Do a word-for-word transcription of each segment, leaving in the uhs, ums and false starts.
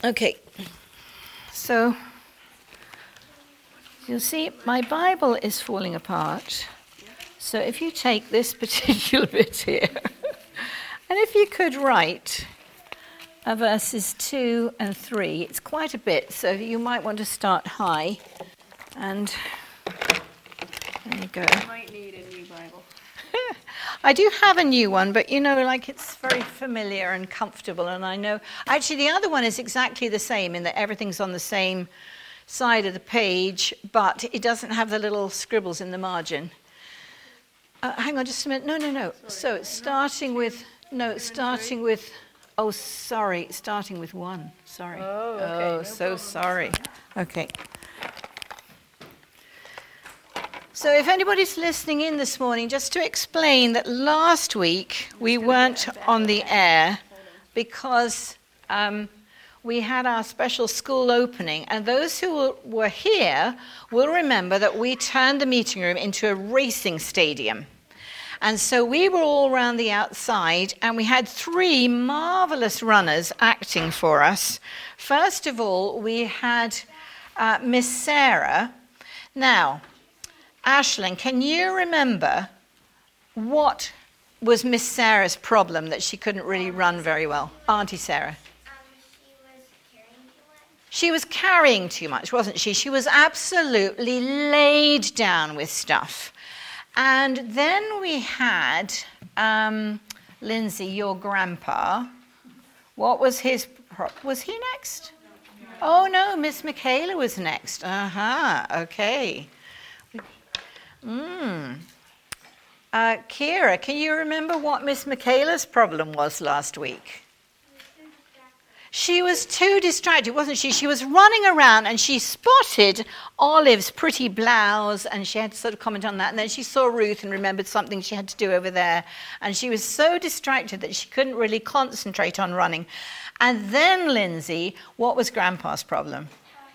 Okay, so you'll see my Bible is falling apart. So if you take this particular bit here, and if you could write uh, verses two and three, it's quite a bit, so you might want to start high. And there you go. You might need a new Bible. I do have a new one, but you know, like it's very familiar and comfortable, and I know, actually the other one is exactly the same in that everything's on the same side of the page, but it doesn't have the little scribbles in the margin. Uh, hang on just a minute, no, no, no. Sorry. So it's starting with, no, it's starting with, oh, sorry, starting with one, sorry. Oh, okay. Oh, No so problem. sorry. Okay. So if anybody's listening in this morning, just to explain that last week we weren't on the air because um, we had our special school opening, and those who were here will remember that we turned the meeting room into a racing stadium. And so we were all around the outside, and we had three marvelous runners acting for us. First of all, we had uh, Miss Sarah. Now, Ashlyn, can you remember what was Miss Sarah's problem that she couldn't really run very well? Auntie Sarah. Um, She she was carrying too much. was carrying too much, wasn't she? She was absolutely laid down with stuff. And then we had um, Lindsay, your grandpa. What was his pro- was he next? Oh no, Miss Michaela was next. Uh-huh, okay. Mm. Uh, Kira, can you remember what Miss Michaela's problem was last week? She was too distracted, wasn't she? She was running around and she spotted Olive's pretty blouse and she had to sort of comment on that. And then she saw Ruth and remembered something she had to do over there. And she was so distracted that she couldn't really concentrate on running. And then, Lindsay, what was Grandpa's problem?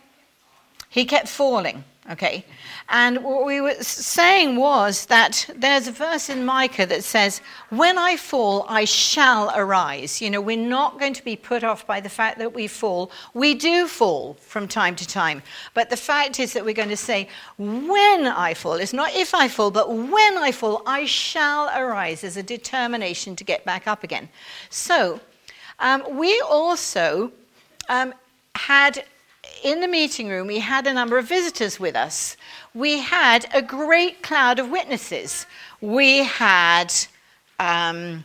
He kept falling. Okay, and what we were saying was that there's a verse in Micah that says, when I fall, I shall arise. You know, we're not going to be put off by the fact that we fall. We do fall from time to time. But the fact is that we're going to say, when I fall, it's not if I fall, but when I fall, I shall arise. There's a determination to get back up again. So um, we also um, had... in the meeting room, we had a number of visitors with us. We had a great cloud of witnesses. We had um,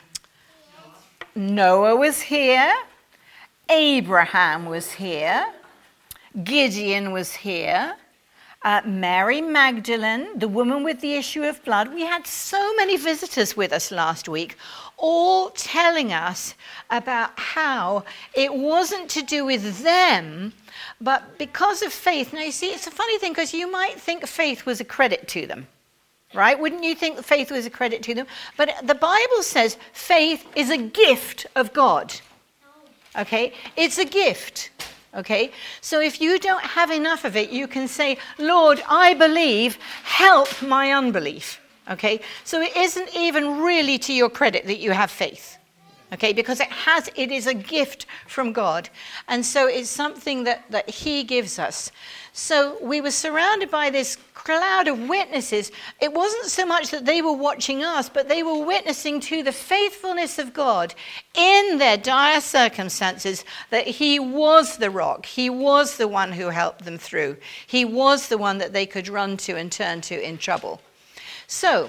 Noah was here, Abraham was here, Gideon was here, uh, Mary Magdalene, the woman with the issue of blood. We had so many visitors with us last week, all telling us about how it wasn't to do with them, but because of faith. Now, you see, it's a funny thing because you might think faith was a credit to them, right? Wouldn't you think faith was a credit to them? But the Bible says faith is a gift of God, okay? It's a gift, okay? So if you don't have enough of it, you can say, Lord, I believe, help my unbelief, okay? So it isn't even really to your credit that you have faith. Okay, because it has, it is a gift from God. And so it's something that, that he gives us. So we were surrounded by this cloud of witnesses. It wasn't so much that they were watching us, but they were witnessing to the faithfulness of God in their dire circumstances, that he was the rock. He was the one who helped them through. He was the one that they could run to and turn to in trouble. So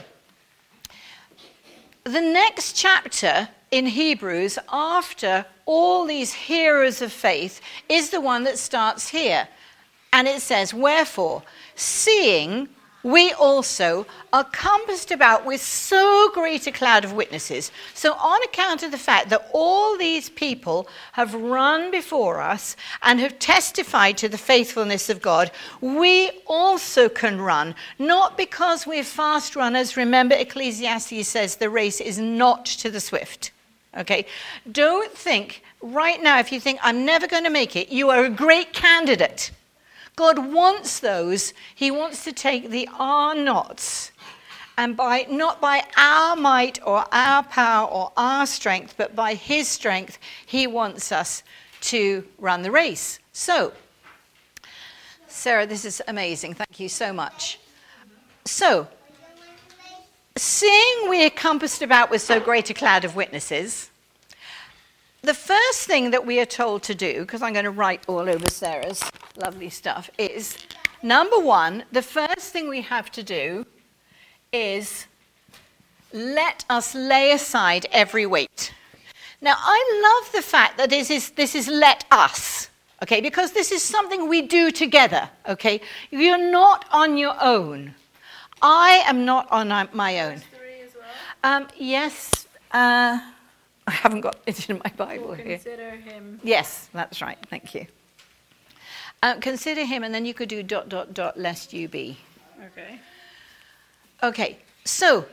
the next chapter in Hebrews, after all these heroes of faith, is the one that starts here. And it says, wherefore, seeing we also are compassed about with so great a cloud of witnesses. So on account of the fact that all these people have run before us and have testified to the faithfulness of God, we also can run, not because we're fast runners. Remember, Ecclesiastes says the race is not to the swift. Okay, don't think right now, if you think I'm never going to make it, you are a great candidate. God wants those. He wants to take the are nots, and by not by our might or our power or our strength, but by his strength, he wants us to run the race. So, Sarah, this is amazing. Thank you so much. So, seeing we're compassed about with so great a cloud of witnesses, the first thing that we are told to do, because I'm going to write all over Sarah's lovely stuff, is, number one, the first thing we have to do is let us lay aside every weight. Now, I love the fact that this is, this is let us, okay, because this is something we do together, okay? You're not on your own. I am not on my own. Three as well? Um, yes, uh, I haven't got it in my Bible Or here. consider him. Yes, that's right, thank you. Uh, consider him, and then you could do dot, dot, dot, lest you be. Okay. Okay, so,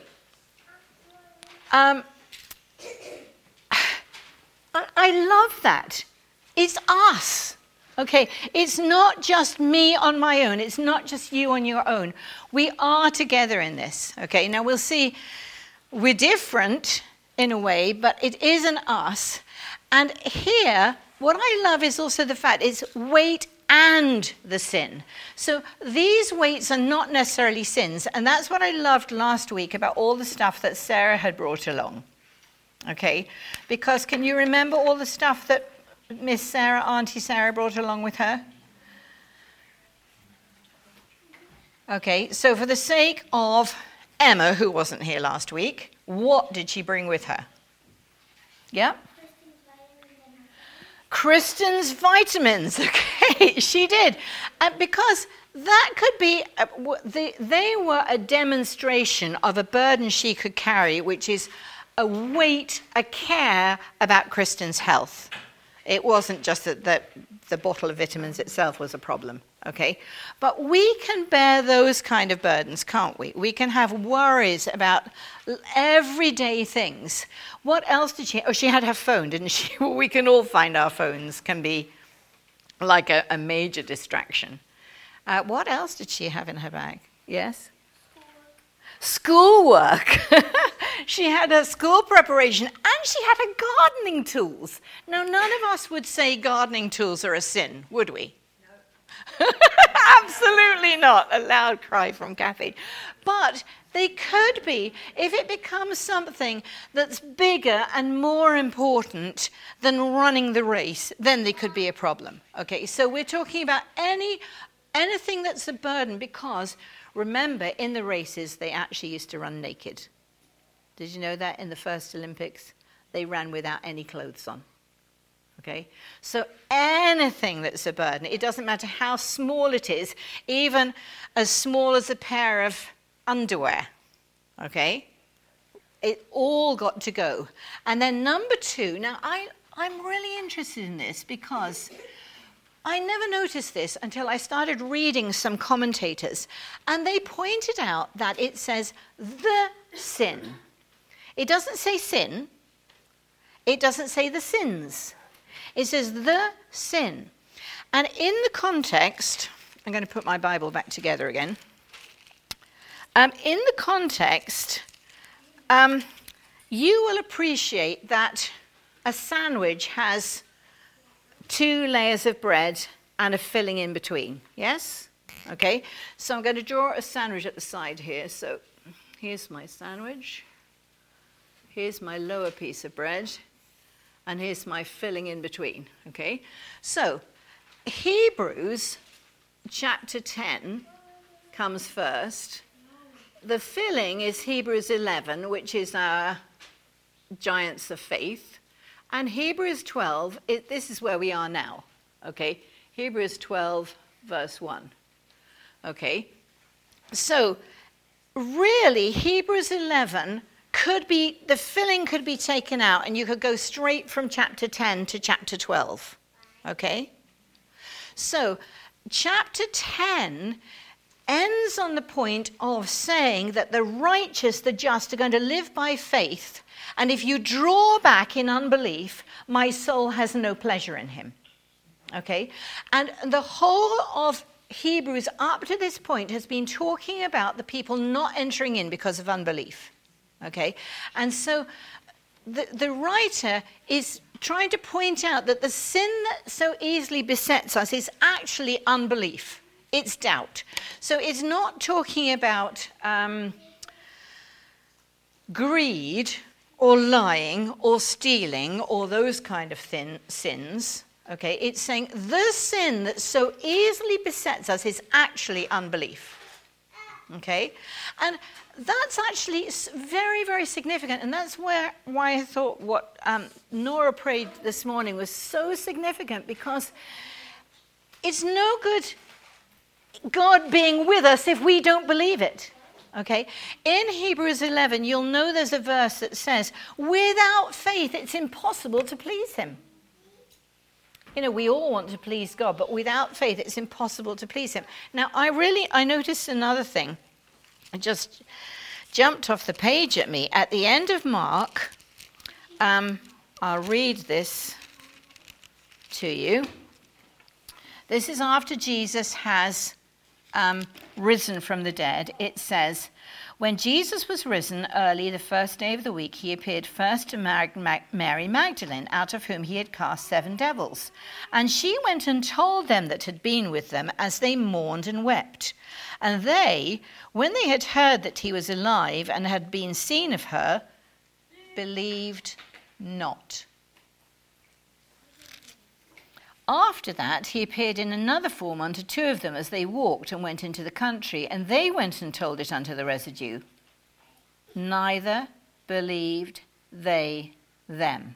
um, I, I love that. It's us. Okay, it's not just me on my own. It's not just you on your own. We are together in this. Okay, now we'll see we're different in a way, but it is an us. And here, what I love is also the fact it's weight and the sin. So these weights are not necessarily sins. And that's what I loved last week about all the stuff that Sarah had brought along. Okay, because can you remember all the stuff that Miss Sarah, Auntie Sarah brought along with her? Okay, so for the sake of Emma, who wasn't here last week, what did she bring with her? Yeah? Kristen's vitamins. Okay, she did. And because that could be, uh, they, they were a demonstration of a burden she could carry, which is a weight, a care about Kristen's health. It wasn't just that the, the bottle of vitamins itself was a problem, okay? But we can bear those kind of burdens, can't we? We can have worries about everyday things. What else did she? Oh, she had her phone, didn't she? Well, we can all find our phones can be like a, a major distraction. Uh, what else did she have in her bag? Yes? Schoolwork. She had her school preparation and she had her gardening tools. Now, none of us would say gardening tools are a sin, would we? No. Absolutely not. A loud cry from Kathy. But they could be if it becomes something that's bigger and more important than running the race, then they could be a problem. Okay, so we're talking about any anything that's a burden because remember, in the races, they actually used to run naked. Did you know that in the first Olympics, they ran without any clothes on? Okay? So anything that's a burden, it doesn't matter how small it is, even as small as a pair of underwear. Okay? It all got to go. And then number two, now I, I'm really interested in this because I never noticed this until I started reading some commentators, and they pointed out that it says the sin. It doesn't say sin. It doesn't say the sins. It says the sin. And in the context, I'm going to put my Bible back together again. Um, in the context, um, you will appreciate that a sandwich has two layers of bread and a filling in between, yes? Okay, so I'm going to draw a sandwich at the side here. So here's my sandwich. Here's my lower piece of bread. And here's my filling in between, okay? So Hebrews chapter ten comes first. The filling is Hebrews eleven, which is our giants of faith. And Hebrews twelve, it, this is where we are now, okay? Hebrews twelve, verse one, okay? So, really, Hebrews eleven could be, the filling could be taken out and you could go straight from chapter ten to chapter twelve, okay? So, chapter ten ends on the point of saying that the righteous, the just, are going to live by faith. And if you draw back in unbelief, my soul has no pleasure in him. Okay? And the whole of Hebrews up to this point has been talking about the people not entering in because of unbelief. Okay? And so the, the writer is trying to point out that the sin that so easily besets us is actually unbelief. It's doubt. So it's not talking about um, greed or lying or stealing or those kind of thin sins. Okay, it's saying the sin that so easily besets us is actually unbelief. Okay, and that's actually very, very significant, and that's where why I thought what um, Nora prayed this morning was so significant, because it's no good God being with us if we don't believe it. Okay, in Hebrews eleven, you'll know there's a verse that says, without faith, it's impossible to please him. You know, we all want to please God, but without faith, it's impossible to please him. Now, I really, I noticed another thing. It just jumped off the page at me. At the end of Mark, um, I'll read this to you. This is after Jesus has um, risen from the dead. It says, when Jesus was risen early the first day of the week, he appeared first to Mary Magdalene, out of whom he had cast seven devils. And she went and told them that had been with them as they mourned and wept. And they, when they had heard that he was alive and had been seen of her, believed not. After that, he appeared in another form unto two of them as they walked and went into the country, and they went and told it unto the residue. Neither believed they them.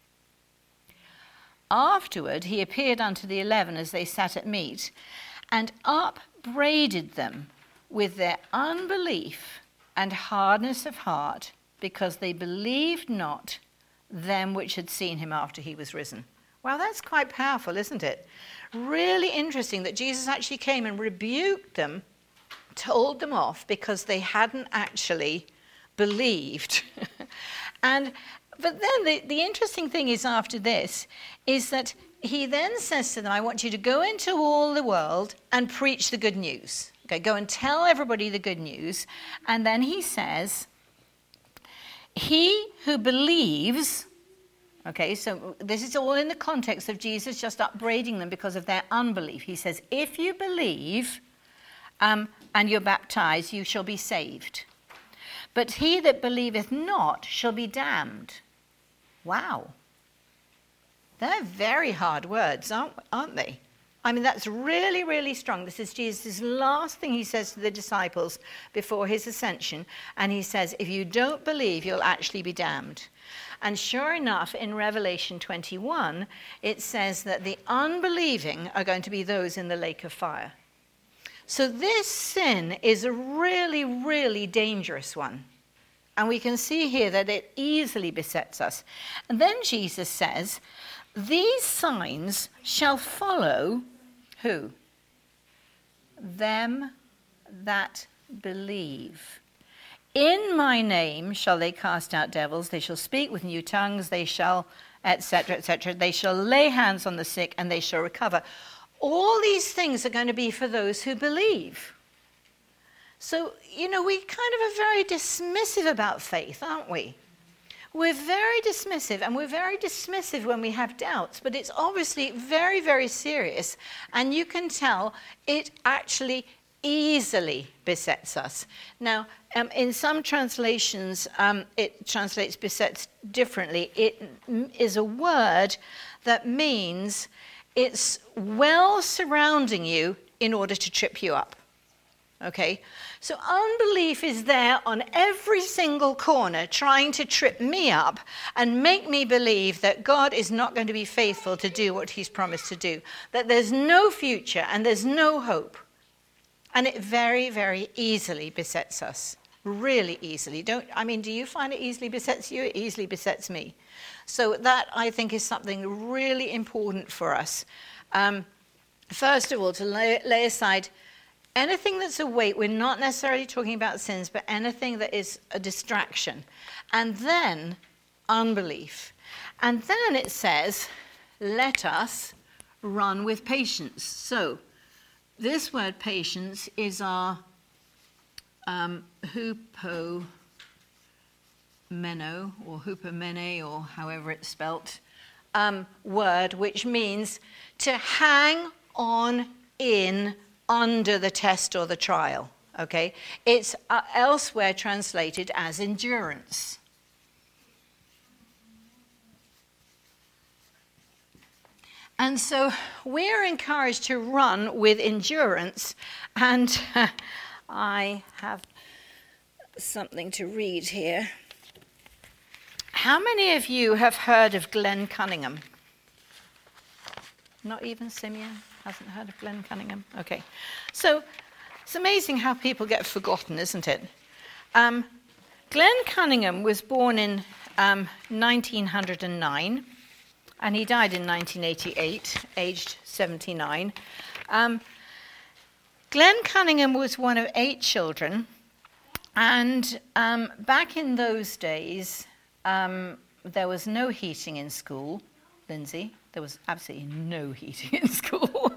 Afterward, he appeared unto the eleven as they sat at meat, and upbraided them with their unbelief and hardness of heart, because they believed not them which had seen him after he was risen. Well, that's quite powerful, isn't it? Really interesting that Jesus actually came and rebuked them, told them off because they hadn't actually believed. and But then the, the interesting thing is after this, is that he then says to them, I want you to go into all the world and preach the good news. Okay, go and tell everybody the good news. And then he says, he who believes... Okay, so this is all in the context of Jesus just upbraiding them because of their unbelief. He says, if you believe um, and you're baptized, you shall be saved. But he that believeth not shall be damned. Wow. They're very hard words, aren't, aren't they? I mean, that's really, really strong. This is Jesus' last thing he says to the disciples before his ascension. And he says, if you don't believe, you'll actually be damned. And sure enough, in Revelation twenty-one, it says that the unbelieving are going to be those in the lake of fire. So this sin is a really, really dangerous one. And we can see here that it easily besets us. And then Jesus says, these signs shall follow who? Them that believe. In my name shall they cast out devils, they shall speak with new tongues, they shall, et cetera, et cetera. They shall lay hands on the sick and they shall recover. All these things are going to be for those who believe. So, you know, we kind of are very dismissive about faith, aren't we? We're very dismissive, and we're very dismissive when we have doubts, but it's obviously very, very serious, and you can tell it actually easily besets us. Now, um, in some translations, um, it translates besets differently. It m- is a word that means it's well surrounding you in order to trip you up. Okay? So unbelief is there on every single corner trying to trip me up and make me believe that God is not going to be faithful to do what he's promised to do, that there's no future and there's no hope. And it very, very easily besets us. Really easily. Don't, I mean, do you find it easily besets you? It easily besets me. So that, I think, is something really important for us. Um, first of all, to lay, lay aside anything that's a weight. We're not necessarily talking about sins, but anything that is a distraction. And then unbelief. And then it says, let us run with patience. So this word patience is our um, hupomeno, or hupomene, or however it's spelt. um, word which means to hang on in under the test or the trial. Okay? It's uh, elsewhere translated as endurance. And so we're encouraged to run with endurance, and uh, I have something to read here. How many of you have heard of Glenn Cunningham? Not even Simeon hasn't heard of Glenn Cunningham? Okay. So it's amazing how people get forgotten, isn't it? Um, Glenn Cunningham was born in um, nineteen oh nine, and he died in nineteen eighty-eight, aged seventy-nine. Um, Glenn Cunningham was one of eight children, and um, back in those days, um, there was no heating in school. Lindsay, there was absolutely no heating in school.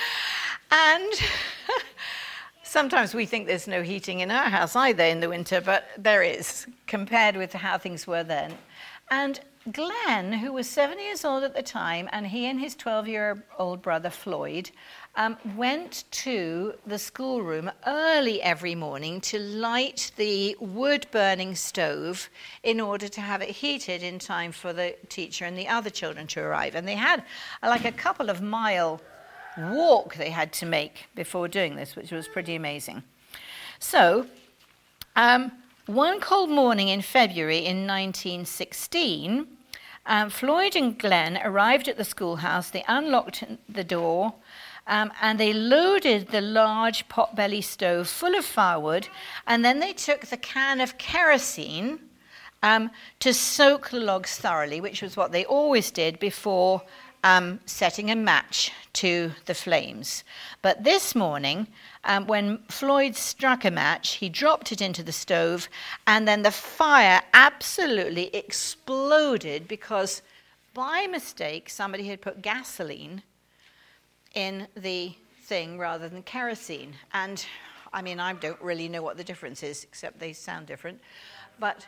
And sometimes we think there's no heating in our house either in the winter, but there is, compared with how things were then. And Glenn, who was seven years old at the time, and he and his twelve-year-old brother Floyd um, went to the schoolroom early every morning to light the wood-burning stove in order to have it heated in time for the teacher and the other children to arrive. And they had uh, like a couple of mile walk they had to make before doing this, which was pretty amazing. So, um, one cold morning in February in nineteen sixteen, um, Floyd and Glenn arrived at the schoolhouse. They unlocked the door, um, and they loaded the large pot-belly stove full of firewood, and then they took the can of kerosene um, to soak the logs thoroughly, which was what they always did before um, setting a match to the flames. But this morning, Um, when Floyd struck a match, he dropped it into the stove, and then the fire absolutely exploded because by mistake somebody had put gasoline in the thing rather than kerosene. And I mean, I don't really know what the difference is, except they sound different. But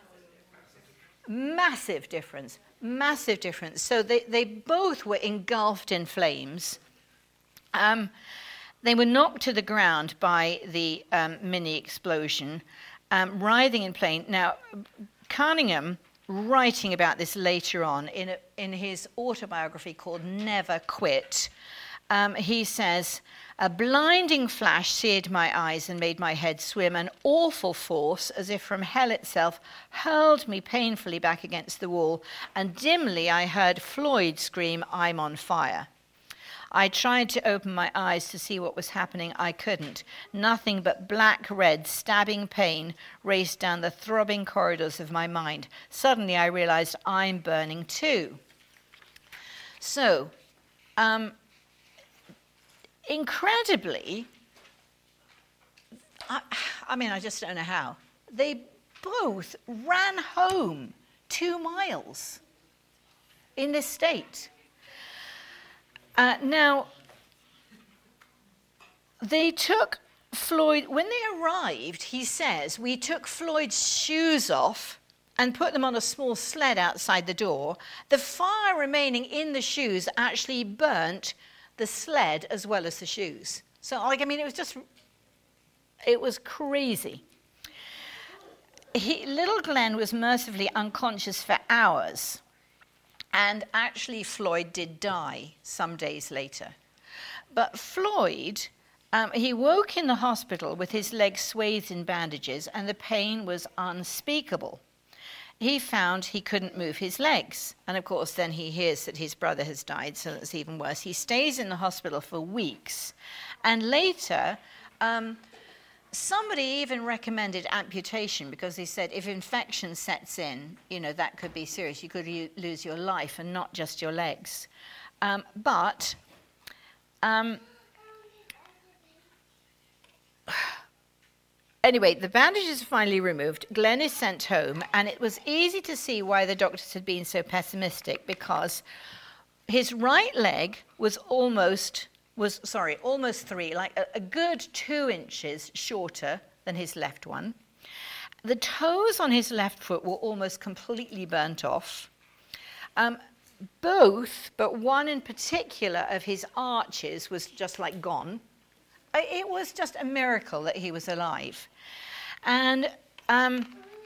massive difference, massive difference. So they, they both were engulfed in flames. Um, They were knocked to the ground by the um, mini explosion, um, writhing in pain. Now, Cunningham, writing about this later on in, a, in his autobiography called Never Quit, um, he says, "A blinding flash seared my eyes and made my head swim. An awful force, as if from hell itself, hurled me painfully back against the wall, and dimly I heard Floyd scream, 'I'm on fire.' I tried to open my eyes to see what was happening. I couldn't. Nothing but black, red, stabbing pain raced down the throbbing corridors of my mind. Suddenly I realized I'm burning too." So, um, incredibly, I, I mean, I just don't know how, they both ran home two miles in this state. Uh, now, they took Floyd, when they arrived, he says, we took Floyd's shoes off and put them on a small sled outside the door. The fire remaining in the shoes actually burnt the sled as well as the shoes. So, like, I mean, it was just, it was crazy. He, little Glenn was mercifully unconscious for hours. And actually, Floyd did die some days later. But Floyd, um, he woke in the hospital with his legs swathed in bandages, and the pain was unspeakable. He found he couldn't move his legs. And of course, then he hears that his brother has died, so that's even worse. He stays in the hospital for weeks. And later, um, somebody even recommended amputation because they said if infection sets in, you know, that could be serious. You could u- lose your life and not just your legs. Um, but um, anyway, the bandages are finally removed. Glenn is sent home, and it was easy to see why the doctors had been so pessimistic because his right leg was almost... was, sorry, almost three, like a, a good two inches shorter than his left one. The toes on his left foot were almost completely burnt off. Um, both, but one in particular of his arches was just like gone. It was just a miracle that he was alive. And um,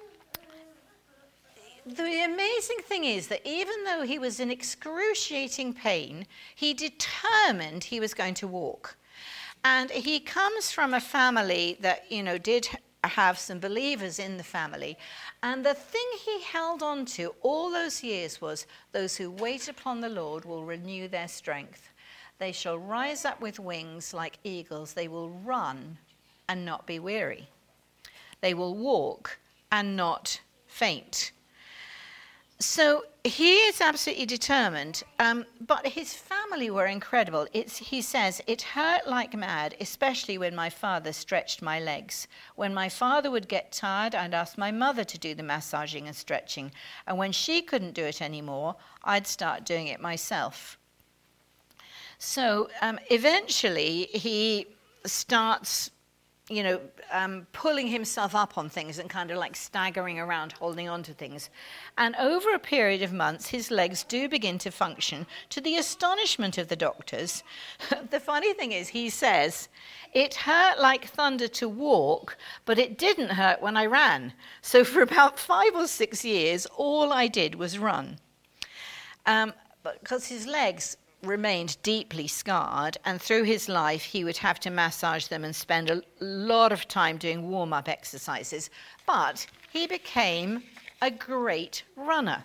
the amazing thing is that even though he was in excruciating pain, he determined he was going to walk. And he comes from a family that, you know, did have some believers in the family. And the thing he held on to all those years was, those who wait upon the Lord will renew their strength. They shall rise up with wings like eagles. They will run and not be weary. They will walk and not faint. So he is absolutely determined, um, but his family were incredible. It's, he says, it hurt like mad, especially when my father stretched my legs. When my father would get tired, I'd ask my mother to do the massaging and stretching. And when she couldn't do it anymore, I'd start doing it myself. So um, eventually he starts, you know, um, pulling himself up on things and kind of like staggering around, holding on to things. And over a period of months, his legs do begin to function, to the astonishment of the doctors. The funny thing is, he says, it hurt like thunder to walk, but it didn't hurt when I ran. So for about five or six years, all I did was run. Um, because his legs remained deeply scarred, and through his life he would have to massage them and spend a lot of time doing warm-up exercises. But he became a great runner.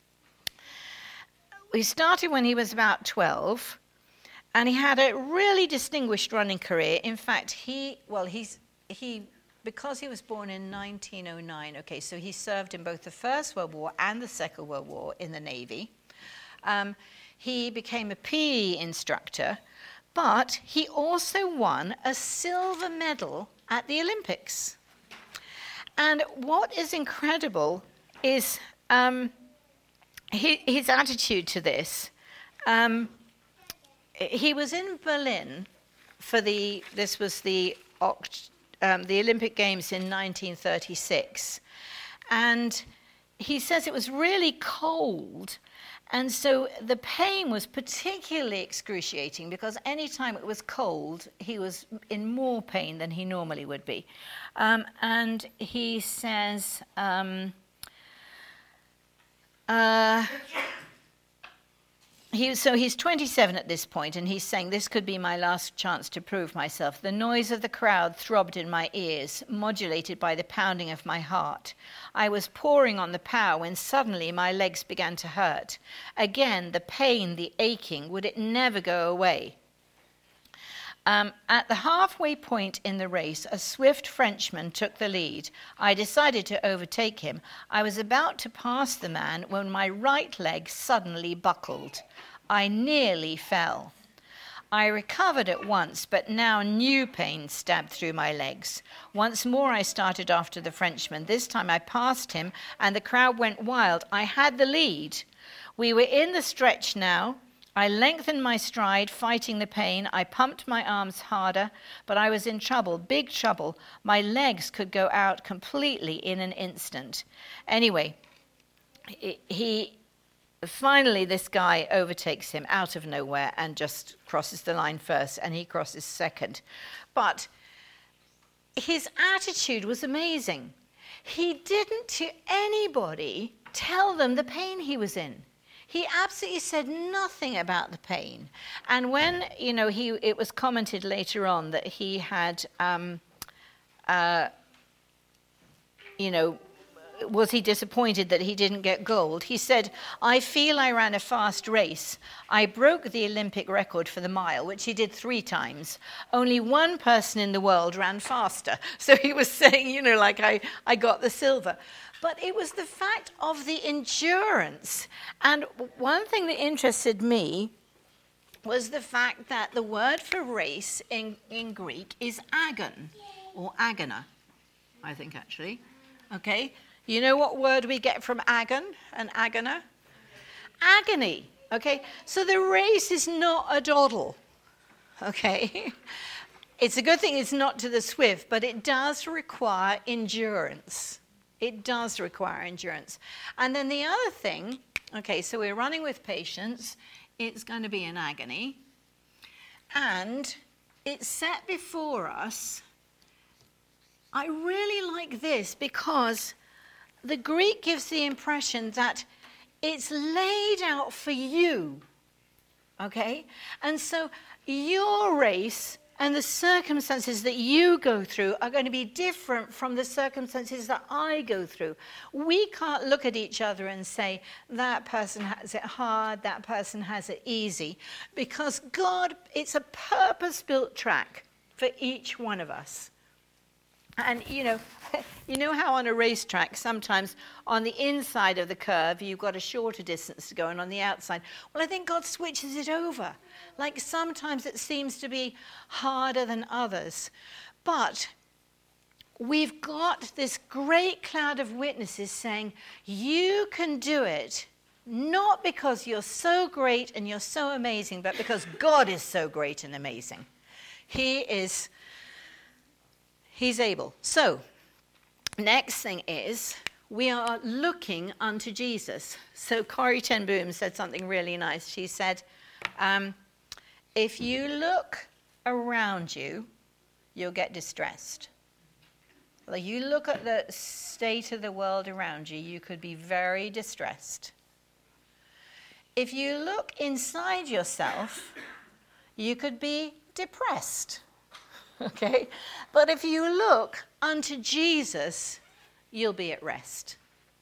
He started when he was about twelve, and he had a really distinguished running career. In fact, he, well, he's, he, because he was born in nineteen oh nine, okay, so he served in both the First World War and the Second World War in the Navy. Um, He became a P E instructor, but he also won a silver medal at the Olympics. And what is incredible is um, his, his attitude to this. Um, he was in Berlin for the, this was the, um, the Olympic Games in nineteen thirty-six. And he says it was really cold. And so the pain was particularly excruciating because any time it was cold, he was in more pain than he normally would be. Um, and he says, um, uh, he, so he's twenty-seven at this point, and he's saying, this could be my last chance to prove myself. The noise of the crowd throbbed in my ears, modulated by the pounding of my heart. I was pouring on the power when suddenly my legs began to hurt. Again, the pain, the aching, would it never go away? Um, at the halfway point in the race, a swift Frenchman took the lead. I decided to overtake him. I was about to pass the man when my right leg suddenly buckled. I nearly fell. I recovered at once, but now new pain stabbed through my legs. Once more I started after the Frenchman. This time I passed him, and the crowd went wild. I had the lead. We were in the stretch now. I lengthened my stride, fighting the pain. I pumped my arms harder, but I was in trouble, big trouble. My legs could go out completely in an instant. Anyway, he finally, this guy overtakes him out of nowhere and just crosses the line first, and he crosses second. But his attitude was amazing. He didn't to anybody tell them the pain he was in. He absolutely said nothing about the pain. And when, you know, he, it was commented later on that he had, um, uh, you know, was he disappointed that he didn't get gold? He said, I feel I ran a fast race. I broke the Olympic record for the mile, which he did three times. Only one person in the world ran faster. So he was saying, you know, like, I, I got the silver. But it was the fact of the endurance. And one thing that interested me was the fact that the word for race in, in Greek is agon, or agona, I think, actually. Okay? You know what word we get from agon and agona? Agony. Okay? So the race is not a doddle. Okay? It's a good thing it's not to the swift, but it does require endurance. It does require endurance. And then the other thing, okay, so we're running with patience. It's going to be an agony. And it's set before us. I really like this because the Greek gives the impression that it's laid out for you, okay? And so your race and the circumstances that you go through are going to be different from the circumstances that I go through. We can't look at each other and say, that person has it hard, that person has it easy, because God, it's a purpose-built track for each one of us. And, you know, you know how on a racetrack, sometimes on the inside of the curve, you've got a shorter distance to go, and on the outside, well, I think God switches it over. Like sometimes it seems to be harder than others. But we've got this great cloud of witnesses saying, you can do it, not because you're so great and you're so amazing, but because God is so great and amazing. He is... He's able. So, next thing is, we are looking unto Jesus. So Corrie ten Boom said something really nice. She said, um, if you look around you, you'll get distressed. Well, you look at the state of the world around you, you could be very distressed. If you look inside yourself, you could be depressed. Okay? But if you look unto Jesus, you'll be at rest.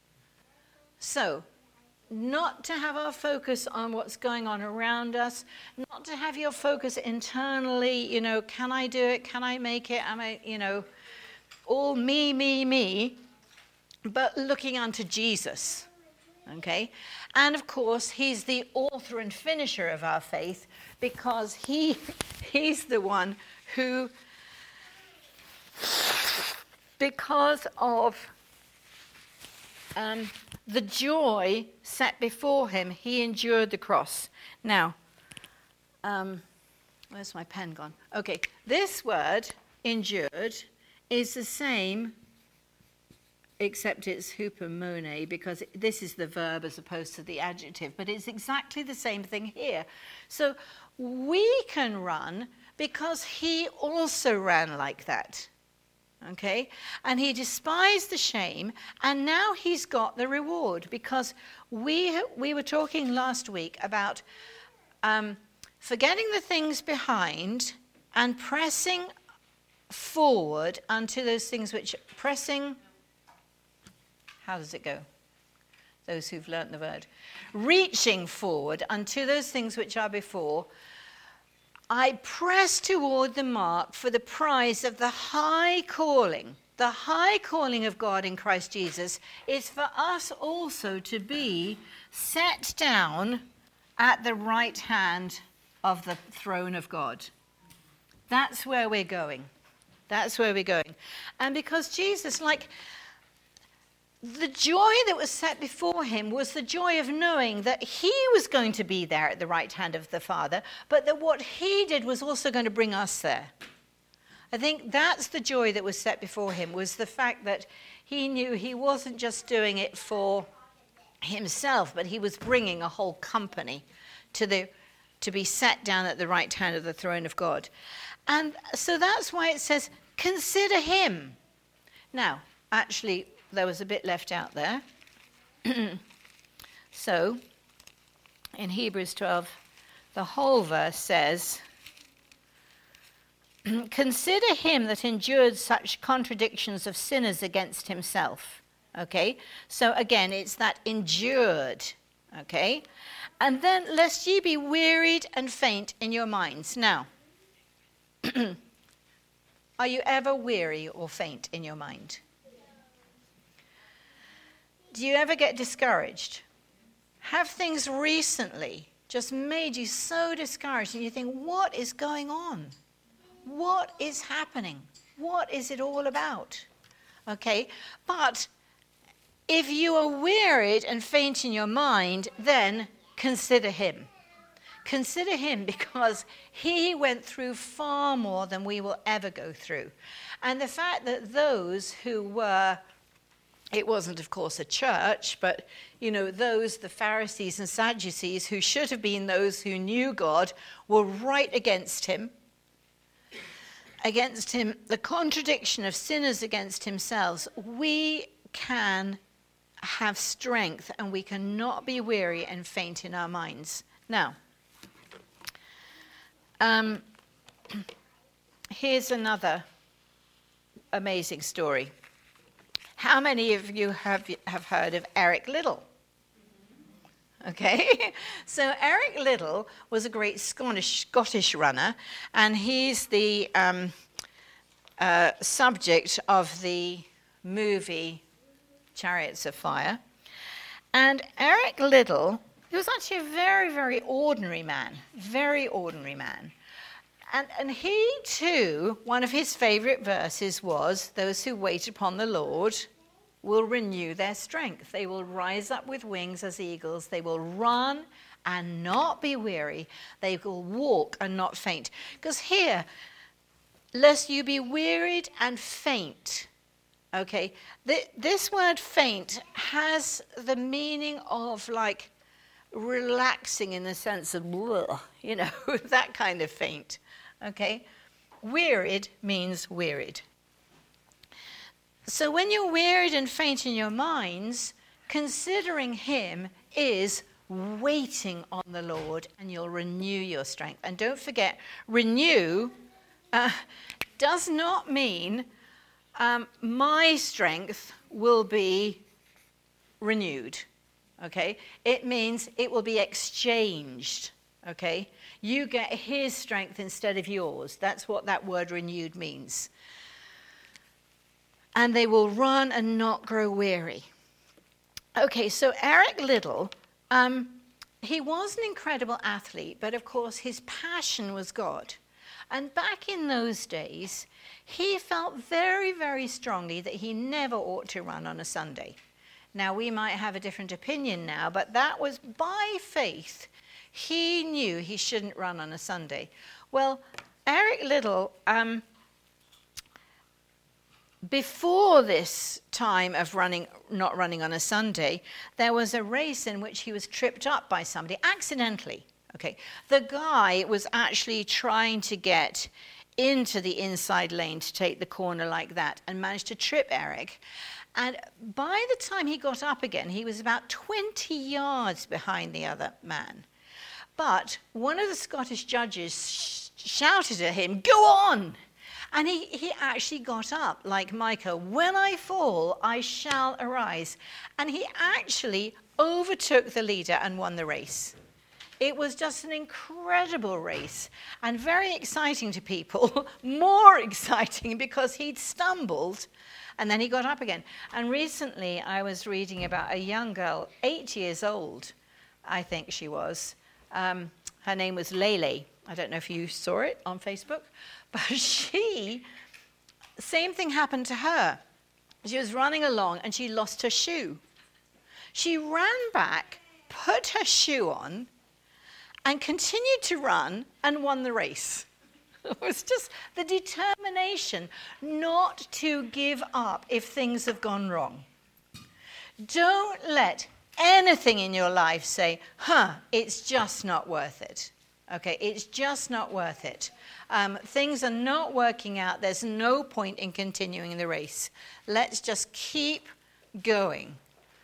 So, not to have our focus on what's going on around us, not to have your focus internally, you know, can I do it? Can I make it? Am I, you know, all me, me, me, but looking unto Jesus. Okay? And of course, he's the author and finisher of our faith, because he he's the one who, because of um, the joy set before him, he endured the cross. Now, um, where's my pen gone? Okay, this word, endured, is the same, except it's hupomone, because this is the verb as opposed to the adjective, but it's exactly the same thing here. So we can run because he also ran like that, okay? And he despised the shame, and now he's got the reward, because we we were talking last week about um, forgetting the things behind and pressing forward unto those things which, pressing, how does it go? Those who've learnt the word. Reaching forward unto those things which are before, I press toward the mark for the prize of the high calling. The high calling of God in Christ Jesus is for us also to be set down at the right hand of the throne of God. That's where we're going. That's where we're going. And because Jesus, like, the joy that was set before him was the joy of knowing that he was going to be there at the right hand of the Father, but that what he did was also going to bring us there. I think that's the joy that was set before him, was the fact that he knew he wasn't just doing it for himself, but he was bringing a whole company to the to be set down at the right hand of the throne of God. And so that's why it says, consider him. Now, actually, there was a bit left out there. So, in Hebrews twelve, the whole verse says, consider him that endured such contradictions of sinners against himself. Okay? So again, it's that endured. Okay? And then, lest ye be wearied and faint in your minds. Now, are you ever weary or faint in your mind? Do you ever get discouraged? Have things recently just made you so discouraged and you think, what is going on? What is happening? What is it all about? Okay, but if you are wearied and faint in your mind, then consider him. Consider him, because he went through far more than we will ever go through. And the fact that those who were It wasn't, of course, a church, but, you know, those, the Pharisees and Sadducees, who should have been those who knew God, were right against him. Against him, the contradiction of sinners against themselves. We can have strength and we cannot be weary and faint in our minds. Now, um, here's another amazing story. How many of you have, have heard of Eric Liddell? Okay, so Eric Liddell was a great Scottish, Scottish runner, and he's the um, uh, subject of the movie Chariots of Fire. And Eric Liddell, he was actually a very, very ordinary man, very ordinary man. And, and he too, one of his favorite verses was, those who wait upon the Lord will renew their strength. They will rise up with wings as eagles. They will run and not be weary. They will walk and not faint. Because here, lest you be wearied and faint. Okay, the, this word faint has the meaning of like relaxing in the sense of, you know, that kind of faint. Okay, wearied means wearied. So when you're wearied and faint in your minds, considering him is waiting on the Lord, and you'll renew your strength. And don't forget, renew uh, does not mean um, my strength will be renewed, okay? It means it will be exchanged, okay? You get his strength instead of yours. That's what that word renewed means. And they will run and not grow weary. Okay, so Eric Liddell, um, he was an incredible athlete, but of course his passion was God. And back in those days, he felt very, very strongly that he never ought to run on a Sunday. Now, we might have a different opinion now, but that was by faith. He knew he shouldn't run on a Sunday. Well, Eric Liddell, um, before this time of running, not running on a Sunday, there was a race in which he was tripped up by somebody accidentally. Okay, the guy was actually trying to get into the inside lane to take the corner like that and managed to trip Eric. And by the time he got up again, he was about twenty yards behind the other man. But one of the Scottish judges sh- shouted at him, "Go on!" And he, he actually got up like Micah, "When I fall, I shall arise." And he actually overtook the leader and won the race. It was just an incredible race and very exciting to people, more exciting because he'd stumbled and then he got up again. And recently I was reading about a young girl, eight years old, I think she was. Um, her name was Lele. I don't know if you saw it on Facebook, but she, same thing happened to her. She was running along and she lost her shoe. She ran back, put her shoe on, and continued to run and won the race. It was just the determination not to give up if things have gone wrong. Don't let anything in your life say, huh, it's just not worth it. Okay, it's just not worth it. Um, things are not working out. There's no point in continuing the race. Let's just keep going.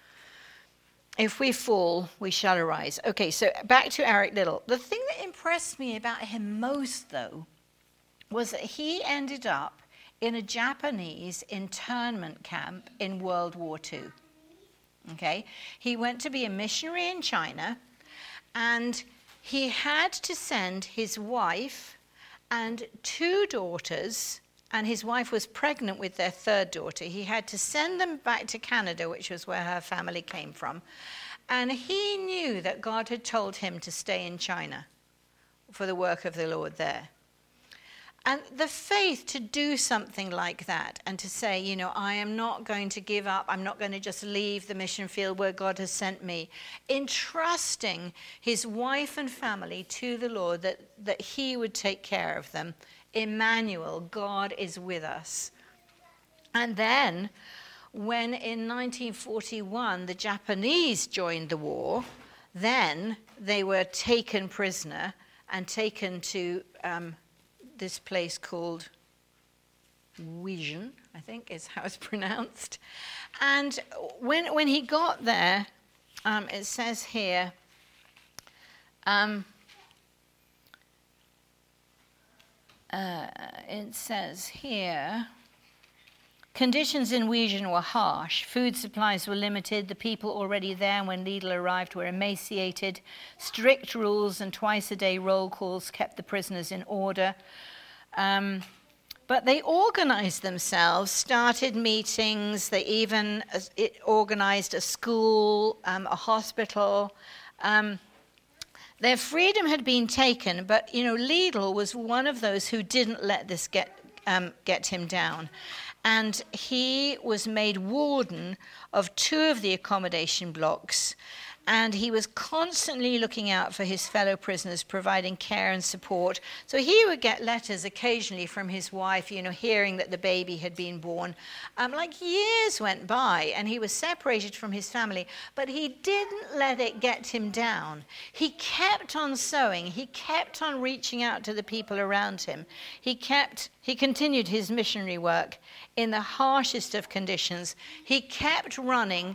If we fall, we shall arise. Okay, so back to Eric Liddell. The thing that impressed me about him most, though, was that he ended up in a Japanese internment camp in World War Two. Okay, he went to be a missionary in China, and he had to send his wife and two daughters, and his wife was pregnant with their third daughter. He had to send them back to Canada, which was where her family came from. And he knew that God had told him to stay in China for the work of the Lord there. And the faith to do something like that and to say, you know, I am not going to give up. I'm not going to just leave the mission field where God has sent me. Entrusting his wife and family to the Lord, that, that he would take care of them. Emmanuel, God is with us. And then when in nineteen forty-one the Japanese joined the war, then they were taken prisoner and taken to um, this place called Wijen, I think is how it's pronounced. And when, when he got there, um, it says here, um, uh, it says here, conditions in Wijen were harsh. Food supplies were limited. The people already there when Lidl arrived were emaciated. Strict rules and twice-a-day roll calls kept the prisoners in order. Um, but they organized themselves, started meetings. They even uh, it organized a school, um, a hospital. Um, their freedom had been taken, but, you know, Lidl was one of those who didn't let this get, um, get him down. And he was made warden of two of the accommodation blocks, and he was constantly looking out for his fellow prisoners, providing care and support. So he would get letters occasionally from his wife, you know, hearing that the baby had been born. Um, like years went by, and he was separated from his family, but he didn't let it get him down. He kept on sewing. He kept on reaching out to the people around him. He kept, he continued his missionary work in the harshest of conditions. He kept running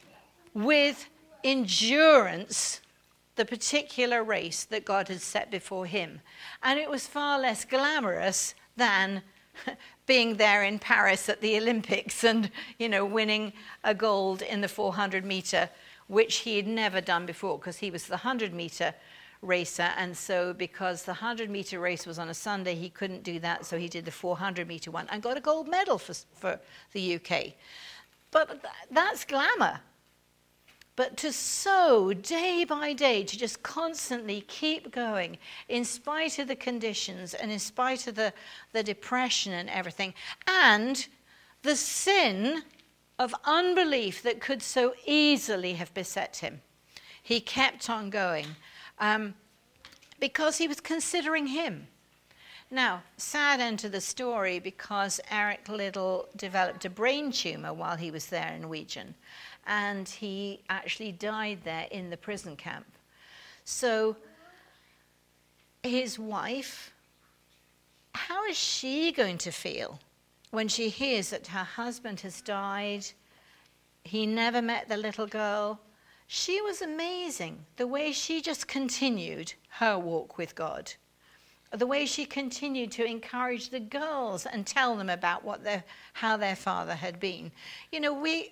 with endurance the particular race that God had set before him. And it was far less glamorous than being there in Paris at the Olympics and, you know, winning a gold in the four hundred meter, which he had never done before because he was the one hundred meter racer. And so because the one hundred meter race was on a Sunday, he couldn't do that. So he did the four hundred meter one and got a gold medal for, for the U K. But th- that's glamour. But to sow day by day, to just constantly keep going in spite of the conditions and in spite of the, the depression and everything, and the sin of unbelief that could so easily have beset him. He kept on going um, because he was considering him. Now, sad end to the story because Eric Liddell developed a brain tumor while he was there in Wijen. And he actually died there in the prison camp. So his wife, how is she going to feel when she hears that her husband has died? He never met the little girl. She was amazing, the way she just continued her walk with God. The way she continued to encourage the girls and tell them about what their, how their father had been. You know, we...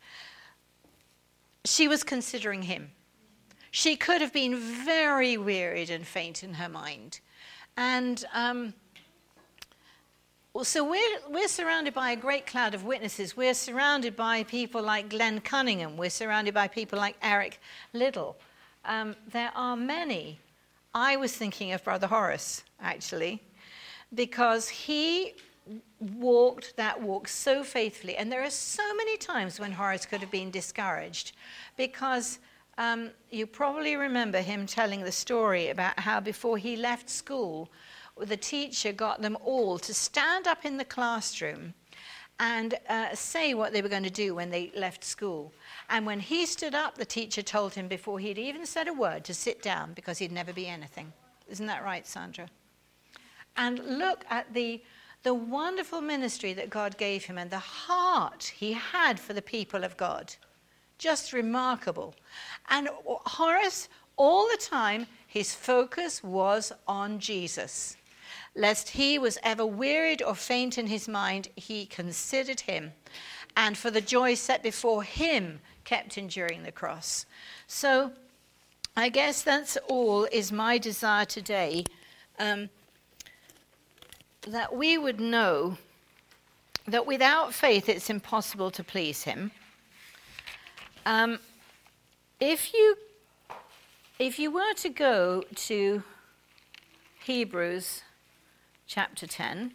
She was considering him. She could have been very wearied and faint in her mind. And um, well, so we're, we're surrounded by a great cloud of witnesses. We're surrounded by people like Glenn Cunningham. We're surrounded by people like Eric Liddell. Um, there are many. I was thinking of Brother Horace, actually, because he walked that walk so faithfully. And there are so many times when Horace could have been discouraged because um, you probably remember him telling the story about how before he left school, the teacher got them all to stand up in the classroom and uh, say what they were going to do when they left school. And when he stood up, the teacher told him before he'd even said a word to sit down because he'd never be anything. Isn't that right, Sandra? And look at the the wonderful ministry that God gave him and the heart he had for the people of God. Just remarkable. And Horace, all the time, his focus was on Jesus. Lest he was ever wearied or faint in his mind, he considered him. And for the joy set before him, kept enduring the cross. So I guess that's all is my desire today. Um, that we would know that without faith it's impossible to please him. Um, if you if you were to go to Hebrews chapter ten,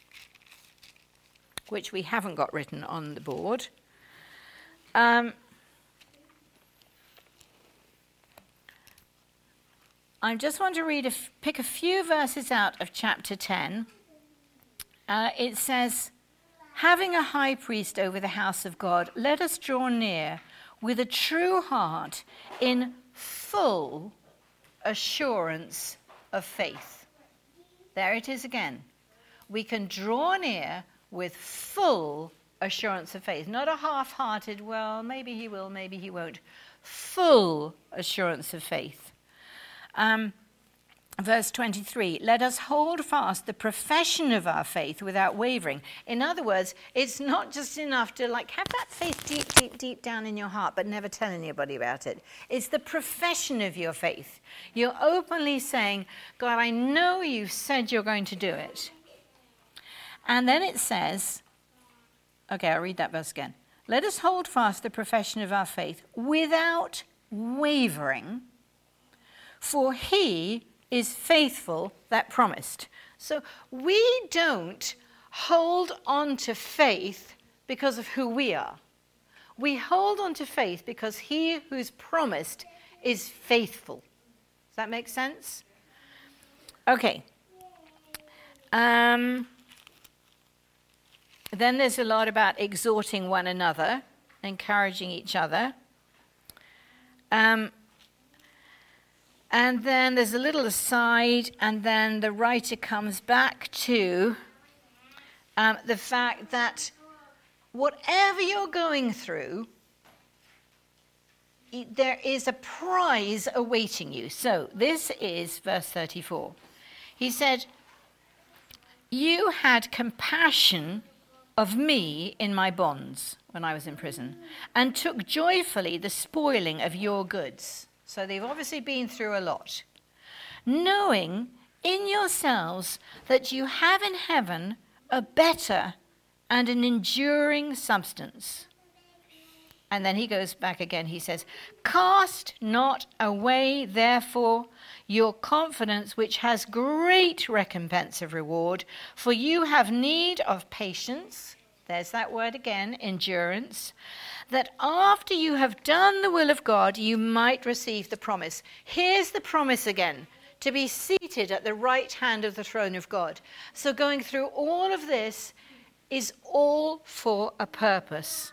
which we haven't got written on the board, um, I just want to read a f- pick a few verses out of chapter ten. Uh, it says, Having a high priest over the house of God, let us draw near with a true heart in full assurance of faith. There it is again. We can draw near with full assurance of faith. Not a half-hearted, well, maybe he will, maybe he won't. Full assurance of faith. Um, verse twenty-three, let us hold fast the profession of our faith without wavering. In other words, it's not just enough to like have that faith deep, deep, deep down in your heart, but never tell anybody about it. It's the profession of your faith. You're openly saying, God, I know you said you're going to do it. And then it says, okay, I'll read that verse again. Let us hold fast the profession of our faith without wavering, for he is faithful that promised. So we don't hold on to faith because of who we are. We hold on to faith because he who's promised is faithful. Does that make sense? Okay. Um... Then there's a lot about exhorting one another, encouraging each other. Um, and then there's a little aside, and then the writer comes back to um, the fact that whatever you're going through, there is a prize awaiting you. So this is verse thirty-four. He said, you had compassion of me in my bonds when I was in prison, and took joyfully the spoiling of your goods. So they've obviously been through a lot. Knowing in yourselves that you have in heaven a better and an enduring substance. And then he goes back again, he says, cast not away, therefore, your confidence, which has great recompense of reward, for you have need of patience, there's that word again, endurance, that after you have done the will of God, you might receive the promise. Here's the promise again, to be seated at the right hand of the throne of God. So going through all of this is all for a purpose.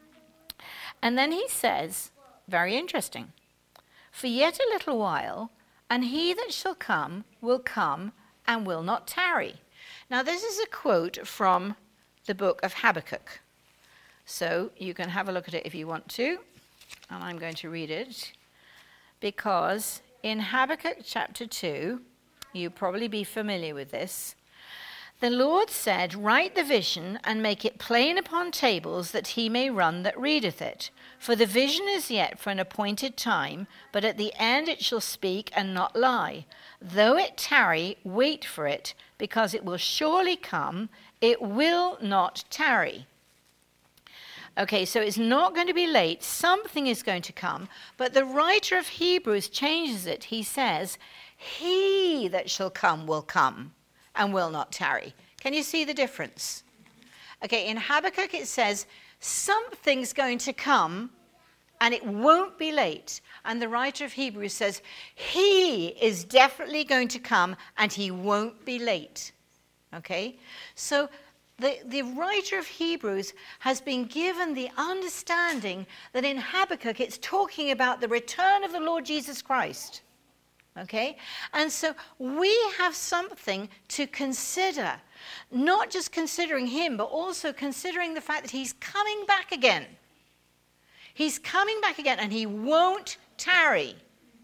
And then he says, very interesting, for yet a little while, and he that shall come will come and will not tarry. Now this is a quote from the book of Habakkuk. So you can have a look at it if you want to. And I'm going to read it. Because in Habakkuk chapter two, you'll probably be familiar with this. The Lord said, write the vision and make it plain upon tables, that he may run that readeth it. For the vision is yet for an appointed time, but at the end it shall speak and not lie. Though it tarry, wait for it, because it will surely come, it will not tarry. Okay, so it's not going to be late. Something is going to come. But the writer of Hebrews changes it. He says, he that shall come will come and will not tarry. Can you see the difference? Okay, in Habakkuk it says, something's going to come and it won't be late. And the writer of Hebrews says, he is definitely going to come and he won't be late. Okay, so the, the writer of Hebrews has been given the understanding that in Habakkuk it's talking about the return of the Lord Jesus Christ. Okay, and so we have something to consider, not just considering him, but also considering the fact that he's coming back again. He's coming back again and he won't tarry.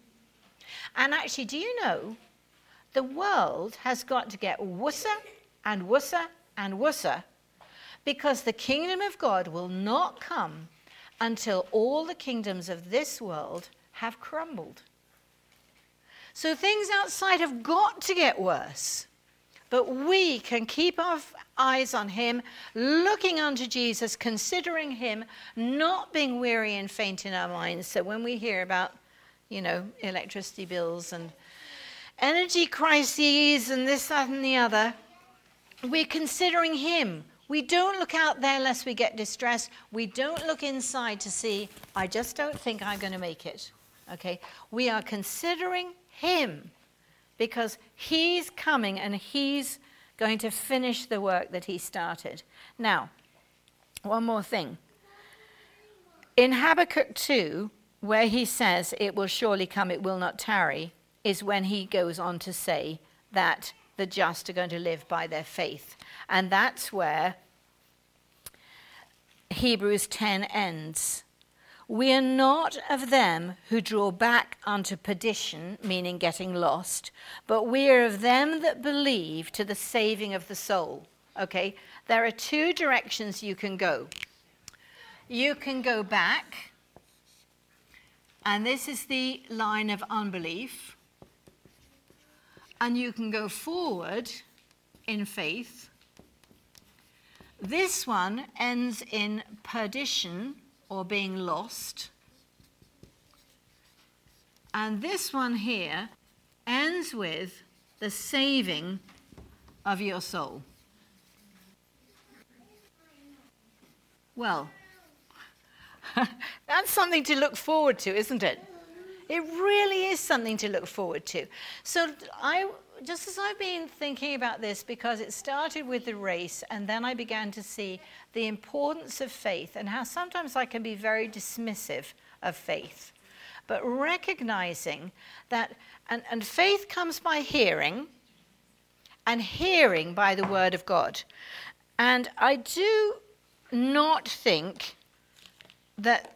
And actually, do you know, the world has got to get wusser and wusser and wusser, because the kingdom of God will not come until all the kingdoms of this world have crumbled. So things outside have got to get worse. But we can keep our eyes on him, looking unto Jesus, considering him, not being weary and faint in our minds. So when we hear about, you know, electricity bills and energy crises and this, that, and the other, we're considering him. We don't look out there lest we get distressed. We don't look inside to see, I just don't think I'm going to make it. Okay? We are considering him, because he's coming and he's going to finish the work that he started. Now, one more thing. In Habakkuk two, where he says, it will surely come, it will not tarry, is when he goes on to say that the just are going to live by their faith. And that's where Hebrews ten ends. We are not of them who draw back unto perdition, meaning getting lost, but we are of them that believe to the saving of the soul. Okay, there are two directions you can go. You can go back, and this is the line of unbelief, and you can go forward in faith. This one ends in perdition, or being lost. And this one here ends with the saving of your soul. Well, that's something to look forward to, isn't it? It really is something to look forward to. So I, just as I've been thinking about this, because it started with the race, and then I began to see the importance of faith and how sometimes I can be very dismissive of faith. But recognizing that, and, and faith comes by hearing, and hearing by the word of God. And I do not think that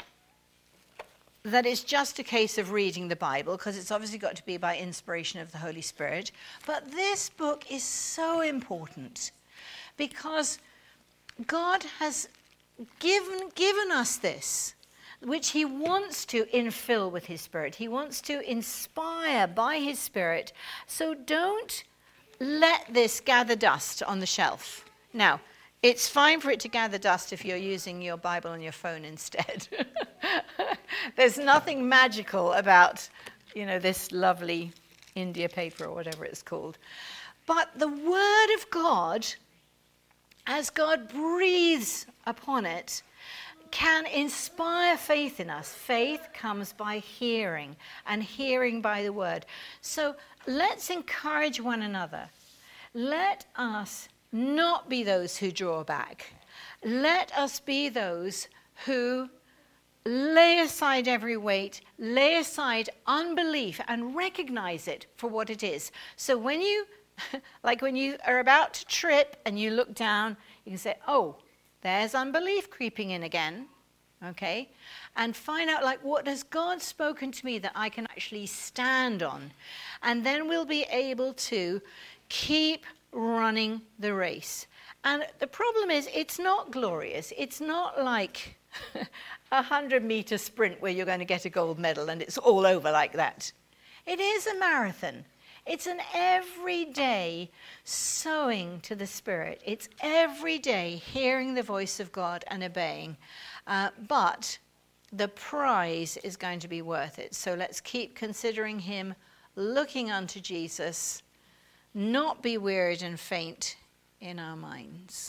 that it's just a case of reading the Bible, because it's obviously got to be by inspiration of the Holy Spirit. But this book is so important because God has given, given us this, which he wants to infill with his Spirit. He wants to inspire by his Spirit. So don't let this gather dust on the shelf. Now, it's fine for it to gather dust if you're using your Bible on your phone instead. There's nothing magical about, you know, this lovely India paper or whatever it's called. But the Word of God, as God breathes upon it, can inspire faith in us. Faith comes by hearing, and hearing by the Word. So let's encourage one another. Let us not be those who draw back. Let us be those who lay aside every weight, lay aside unbelief, and recognize it for what it is. So when you, like when you are about to trip and you look down, you can say, oh, there's unbelief creeping in again, okay? And find out, like, what has God spoken to me that I can actually stand on? And then we'll be able to keep running the race. And the problem is, it's not glorious. It's not like a hundred meter sprint where you're going to get a gold medal and it's all over like that. It is a marathon. It's an everyday sowing to the Spirit. It's every day hearing the voice of God and obeying. Uh, but the prize is going to be worth it. So let's keep considering him, looking unto Jesus, not be wearied and faint in our minds.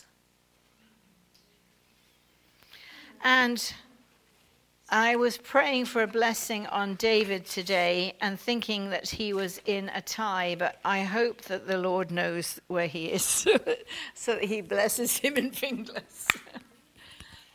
And I was praying for a blessing on David today and thinking that he was in a tie, but I hope that the Lord knows where he is so that he blesses him in Finglas.